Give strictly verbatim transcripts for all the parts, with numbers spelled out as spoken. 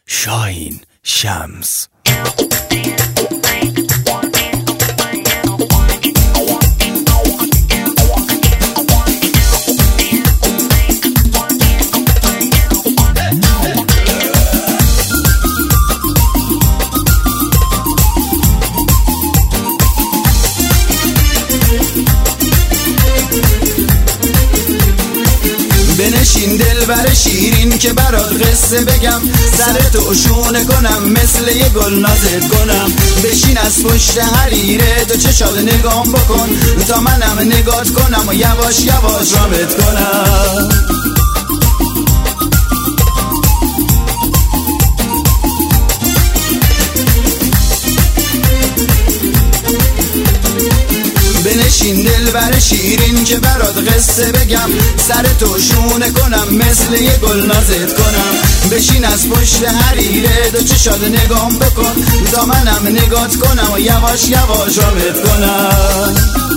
شاهین شمس. بنشین دلبر شیرین که برات قصه بگم، سر تو شونه کنم مثل یه گل نازت کنم. بشین از پشت حریره تو چشات نگام بکن تا منم نگات کنم و یواش یواش رامت کنم. بنشین دلبر شیرین که برات قصه بگم، سر تو شونه کنم مثل یه گل نازت کنم. بشین از پشت حریره دو چشات نگام بکن تا منم نگات کنم و یواش یواش رامت کنم.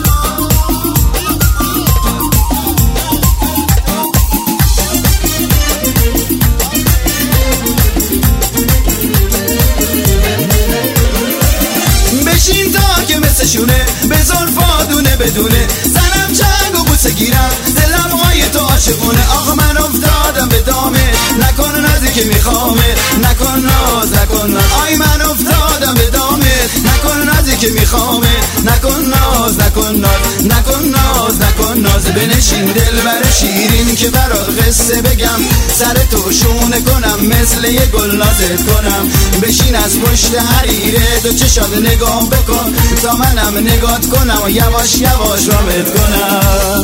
بشین تا که مثل شونه به زلفا دونه بدونه، زنم چنگ و بوسه گیرم دلم های تو عاشقونه. آقا من افتادم به دامه، نکن نازی که میخوامه، نکن ناز نکن ناز. آی من افتادم به دامه، نکن نازی که میخوامه، نکن ناز نکن ناز، نکن ناز نکن ناز. بنشین دلبر شیرین که برات قصه بگم، سر تو شونه کنم مثل یه گل نازت کنم. بشین از پشت حریره دو چشات نگام بکن تا منم نگات کنم و یواش یواش رامت کنم.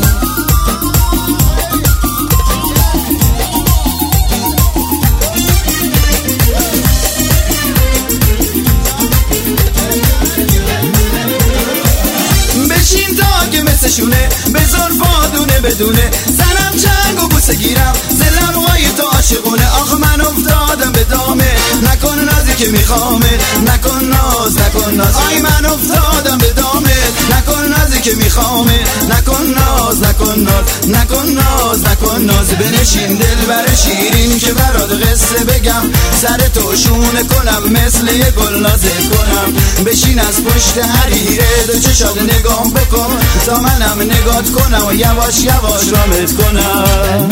بشین تا که مثل شونه به زلفا دونه بدونه، زنم چنگ و بوسه گیرم دلم های تو عاشقونه. آخ من افتادم به دامه، نکن نازی که میخوامه، نکن ناز نکن ناز. آی من افتادم به دامه، نکن نازی که میخوامه، نکن ناز نکن ناز، نکن ناز نکن ناز. بنشین دلبر شیرین که برات قصه بگم، سر تو شونه کنم مثل یه گل نازت کنم. بشین از پشت حریره دو چشات نگام بکن تا منم نگات کنم و یواش یواش رامت کنم.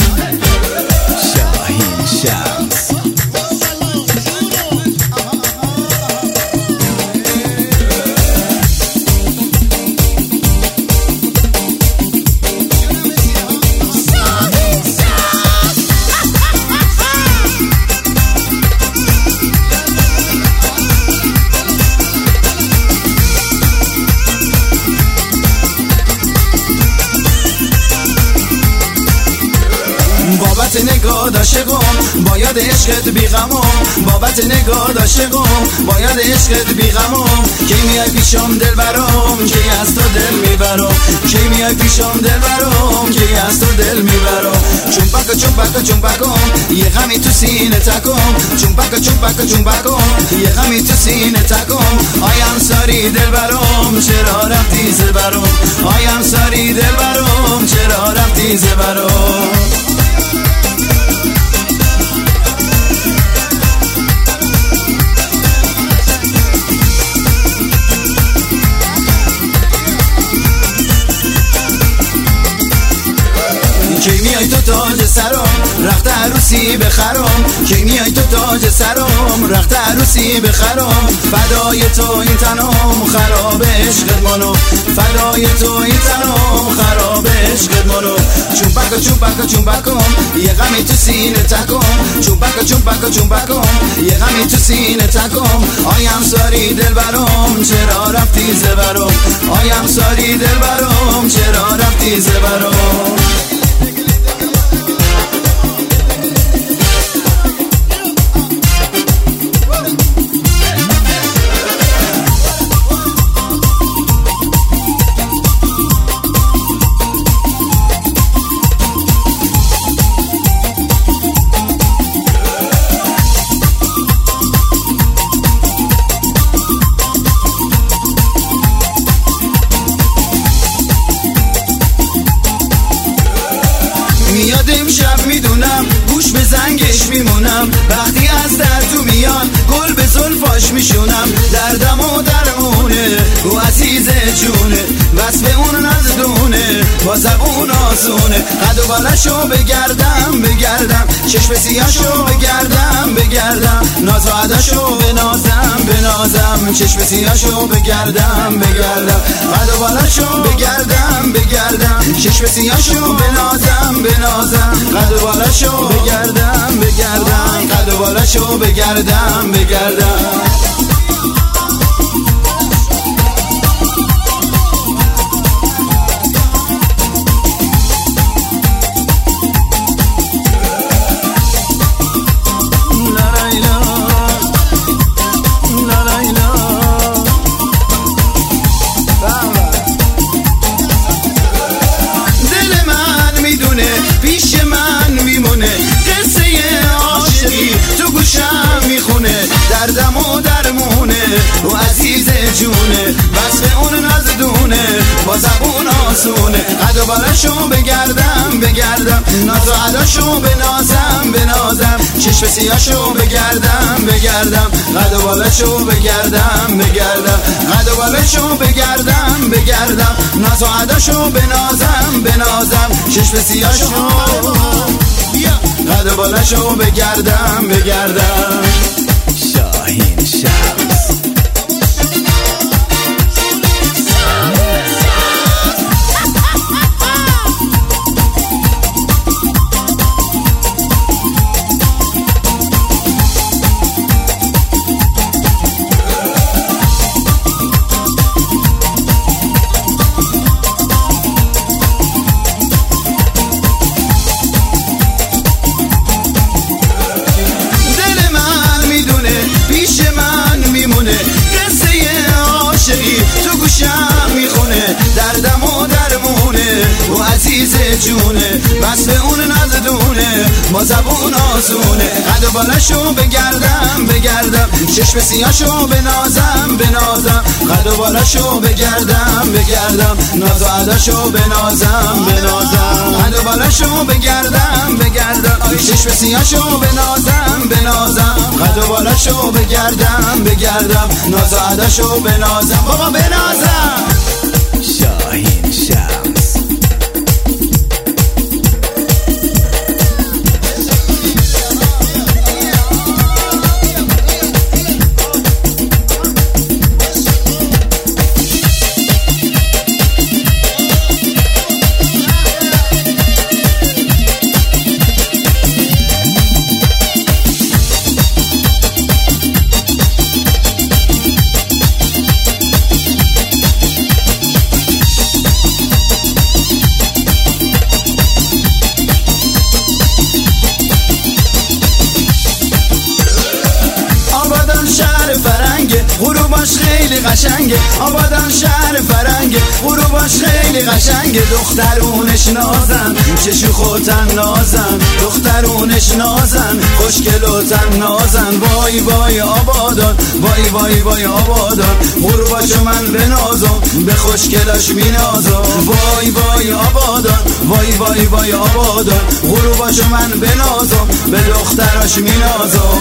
شاهین شمس. بابت نگاه عاشقم باید عشقت بیغمم، بابت نگاه عاشقم باید عشقت بیغمم. کی میای پیشم دلبرم کی از تو دل میبرم، کی میای پیشم دلبرم کی از تو دل میبرم. چومپک چومپک چومپکم یه غمی تو سینه تکم، چومپک چومپک چومپکم یه غمی تو سینه تکم. آیم ساری دلبرم چرا رفتی زبرم، آیم ساری دلبرم چرا رفتی زبرم. کی میای تو تاج سرم رخت عروسی بخرم، کی میای تو تاج سرم رخت عروسی بخرم. فدای تو این تنم خراب عشقت منو، فدای تو این تنم خراب عشقت منو. چومپک چومپک چومپکم یه غمی تو سینه تکم، چومپک چومپک چومپکم یه غمی تو سینه تکم. آیم ساری دلبرم چرا رفتی زبرم، آیم ساری دلبرم چرا رفتی زبرم. بالشو بگردم بگردم، چشم سیاهشو بگردم بگردم، ناز و عداشو بنازم بنازم، چشم سیاهشو بگردم بگردم، قد و بالشو بگردم بگردم، چشم سیاهشو بنازم بنازم، قد و بالشو بگردم بگردم، قد و بالشو بگردم بگردم. دردم و درمونه و عزیز جونه، وصف اون نازدونه با زبون آسونه، قد و بالشو بگردم بگردم، ناز و عداشو بنازم بنازم، چشم سیاهشو بگردم بگردم، قد و بالشو بگردم بگردم، قد و بالشو بگردم بگردم، ناز و عداشو بنازم بنازم، چشم سیاهشو قد و بالشو بگردم بگردم. شاهین شمس. دردم و درمونه و عزیز جونه، وصف اون نازدونه با زبون آسونه، قد و بالشو بگردم بگردم، چشم سیاهشو بنازم بنازم، قد و بالشو بگردم بگردم، ناز و عداشو بنازم بنازم، قد و بالشو بگردم بگردم، چشم سیاهشو بنازم بنازم، قد و بالشو بگردم بگردم، ناز و عداشو بنازم بابا بنازم. شاهین شمس. غروباش خیلی قشنگه، آبادان شهر فرنگه، غروباش خیلی قشنگه، دخترونش نازن چشو خوتن نازن، دخترونش نازن خوشگل و تن نازن، وای وای آبادان وای وای وای آبادان، غروباشو من بنازم به خوشگلاش مینازم، وای وای آبادان وای وای وای آبادان، غروباشو من بنازم به دختراش مینازم.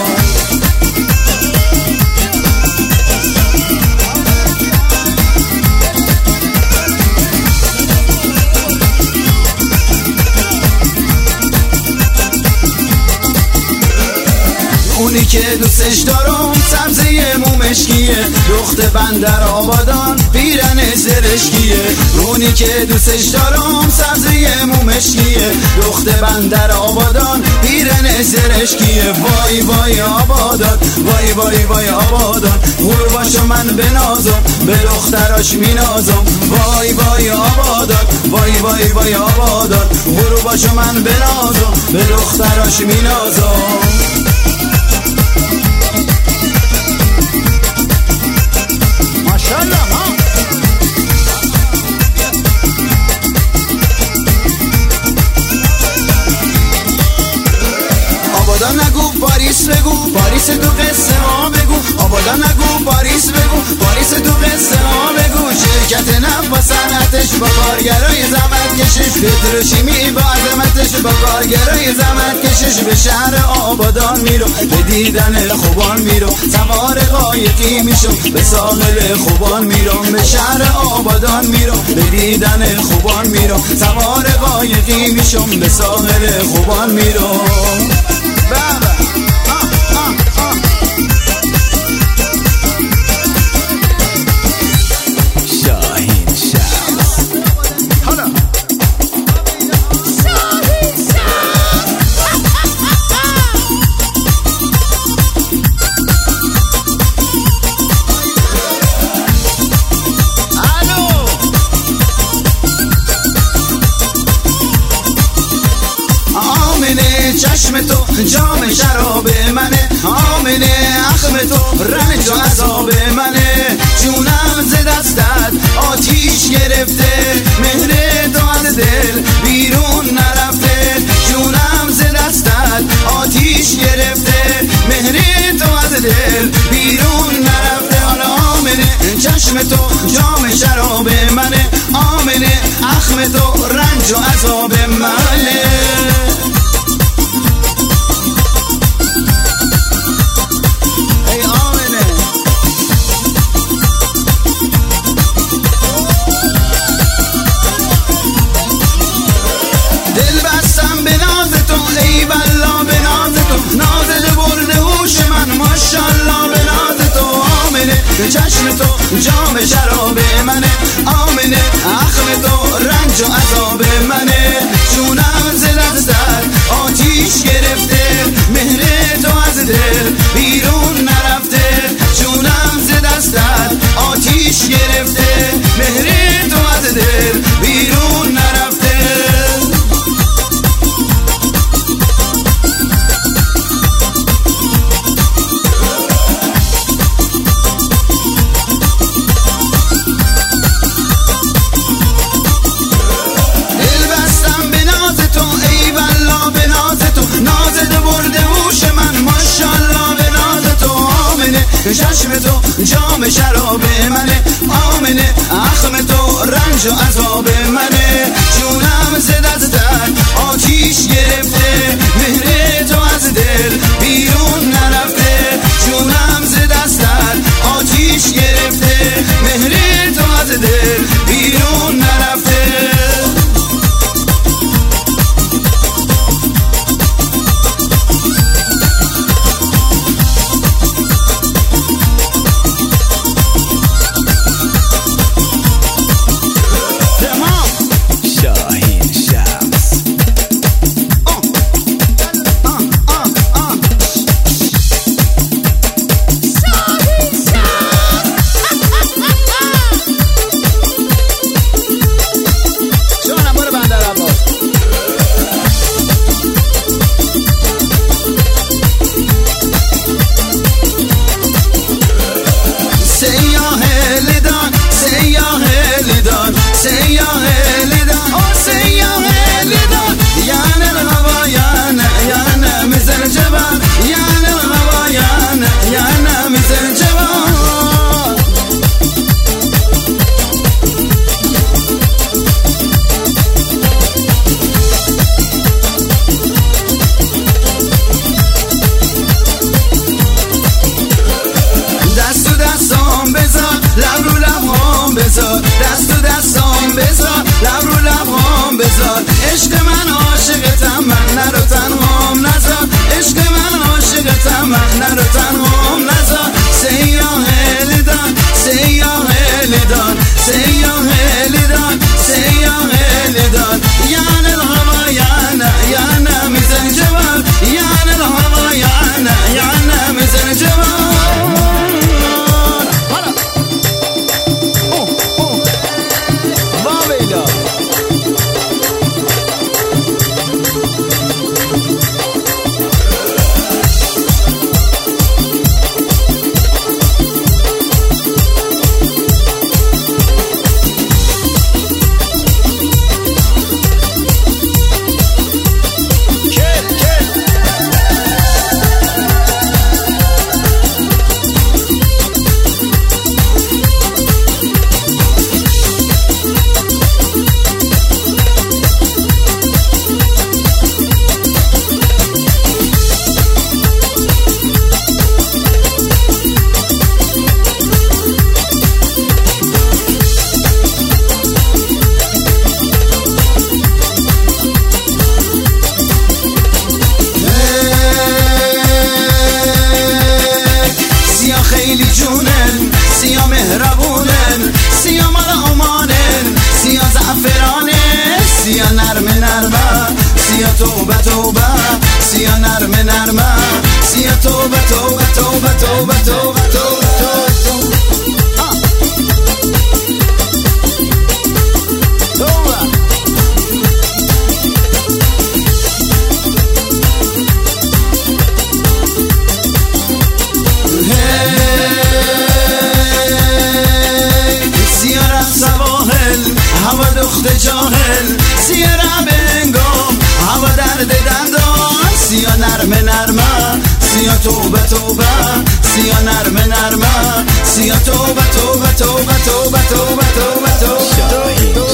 اونی که دوستش دارم سبزه مومشکیه، دخت بندر آبادان پیرن زرشکیه، اونی که دوستش دارم سبزه مومشکیه، دخت بندر آبادان پیرن زرشکیه، وای وای آبادان وای وای وای آبادان، غروباشو من بنازم به دختراش مینازم، وای وای آبادان وای وای وای آبادان، غروباشو من بنازم به دختراش مینازم. آبادان نگو پاریس بگو، پاریس تو قصه ها بگو، آبادان نگو پاریس بگو، پاریس تو قصه ها بگو، شرکت نفت با صنعتش، با کارگرای زحمت کشش، پتروشیمی با عظمتش، با کارگرای زحمت کشش به شهر آبادان میرو، به دیدن خوبان میرو، سوار قایقی میشم به ساحل خوبان میرم، به شهر آبادان میرو، به دیدن خوبان میرو، سوار قایقی میشم به ساحل خوبان میرو. بابا چشم تو جام شراب منه، آمنه اخم تو رنج و عذاب منه، جونم ز دستت آتیش گرفته، مهر تو از دل بیرون نرفته، جونم ز دستت آتیش گرفته، مهر تو از دل بیرون نرفته. حالا آمنه چشم تو جام شراب منه، آمنه اخم تو رنج و عذاب منه. چشم تو جام شراب منه، آمنه اخم تو رنج و عذاب منه، جونم ز دستت آتیش گرفته، مهر تو از دل بیرون نرفته، جونم ز دستت آتیش گرفته، مهر تو از دل بیرون نرفته. چشم تو جام شراب منه، آمنه اخم تو رنج و عذاب منه، جونم ز دستت آتیش گرفته، مهر تو از دل بیرون نرفته، جونم ز دستت آتیش گرفته، مهر تو از دل بیرون نرفته. دست و دستام بذار، لب رو لبام بذار، عشق من عاشقتم، من نرو تنهام نذار، عشق من عاشقتم، من نرو تنهام نذار. سیاه لدان سیاه لدان سیاه لدان سیاه لدان، یعنی الهوا یعنی یعنی میزن جوال، یعنی الهوا یعنی یعنی میزن جوال. توبه توبه سیا نرمه نرمه سیا توبه توبه توبه توبه توبه توبه توبه هوا دخت جاهل سیا رب انگام هوا درد دندان سیا نرمه نرمه سیا توبه توبه سیا نرمه نرمه سیا توبه توبه توبه توبه توبه توبه توبه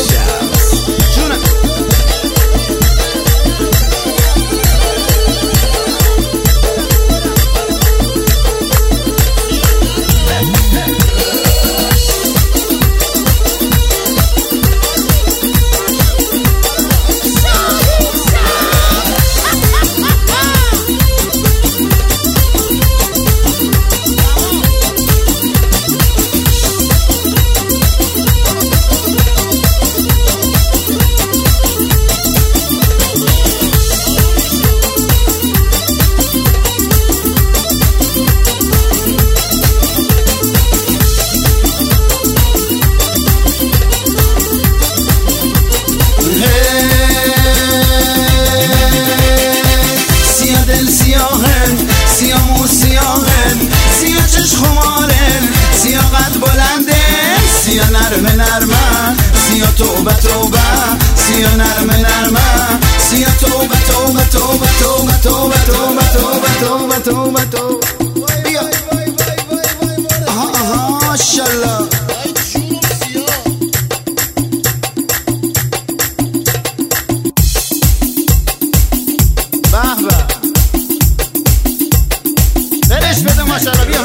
نرمه نرمه سیا توبه توبه سیا نرمه نرمه سیا توبه توبه توبه توبه توبه توبه توبه توبه توبه توبه بیا آها آها ماشاءالله به به برش بده ماشاءالله بیا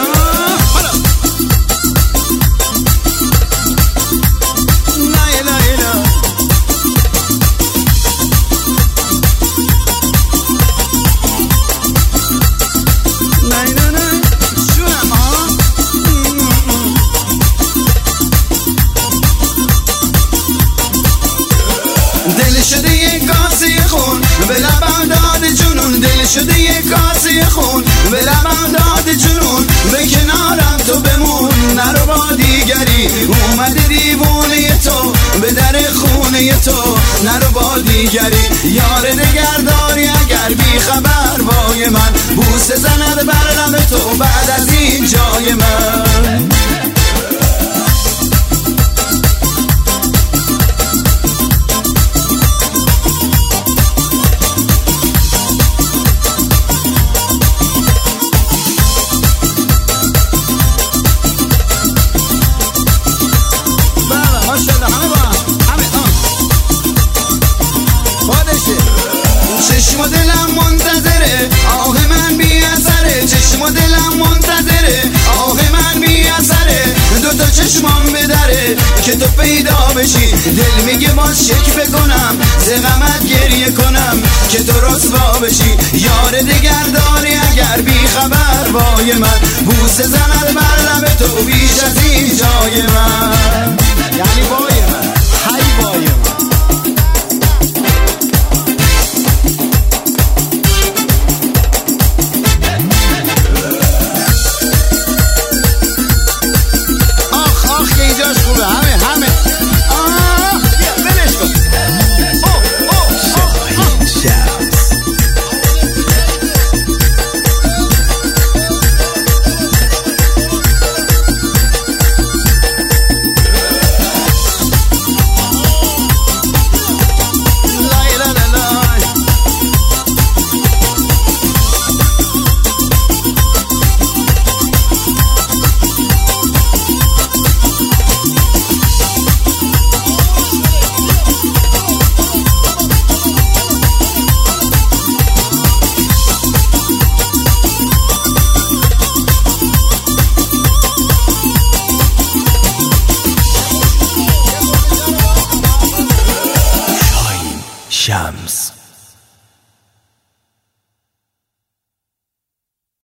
دل شده یک کاسه خون به لبم داد جنون دل شده یک کاسه خون به لبم داد جنون به کنارم تو بمون نرو با دیگری اومده دیوونه تو به در خونه تو نرو با دیگری یار نگهداری اگر بی خبر وای من بوسه زند بر لب تو بعد از این جای من چشم و دلم منتظره آه من بی اثره چشم و دلم منتظره آه من بی اثره دو تا چشمام بدره که تو پیدا بشی دل میگه باز شک بکنم ز غمت گریه کنم که تو رسوا بشی یار دگر داری اگر بی خبر وای من بوسه زند بر لب تو بیش از این جای من یعنی وای من هی وای من Shams.